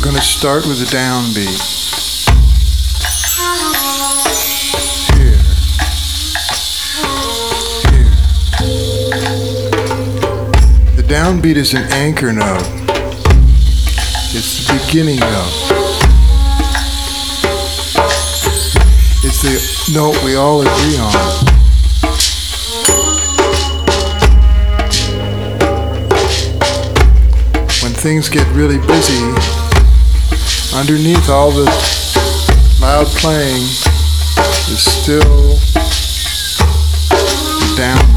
Gonna start with a downbeat. Here. The downbeat is an anchor note. It's the beginning note. It's the note we all agree on. When things get really busy, underneath all the loud playing is still the downbeat.